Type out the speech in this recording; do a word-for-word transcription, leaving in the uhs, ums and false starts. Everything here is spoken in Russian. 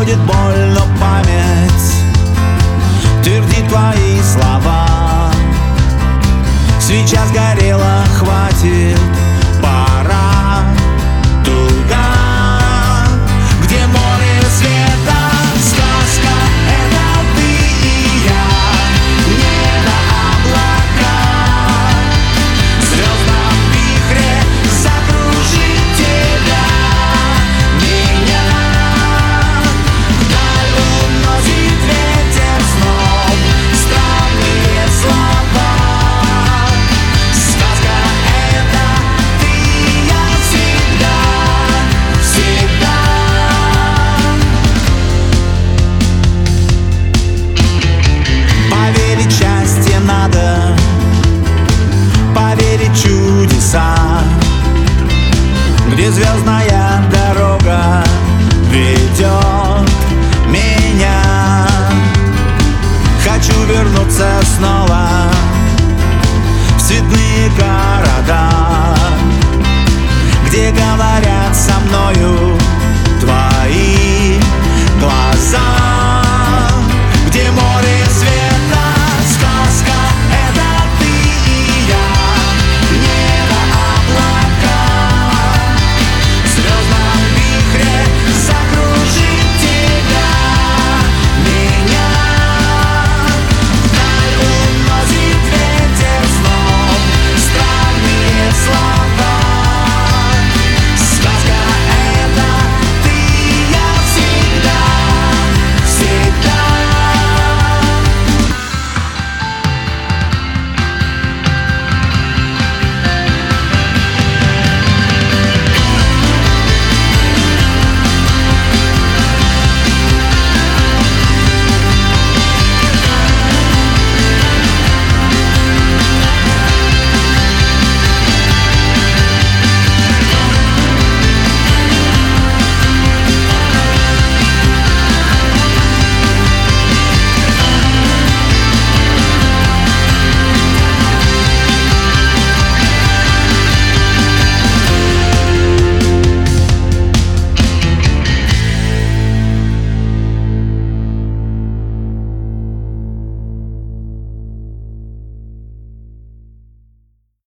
будет боль, но память твердит твои слова. Свеча сгорела, хватит, пора туда, где море света. Сказка — это ты и я, небо, облака, в звездном вихре закружит тебя, меня. Вдаль уносит ветер снов странные слова. Сказка — это ты и я всегда, всегда. Поверить в счастье надо, поверить в чудеса, где звездная дорога ведет меня. Хочу вернуться снова в цветные города, где говорят со мной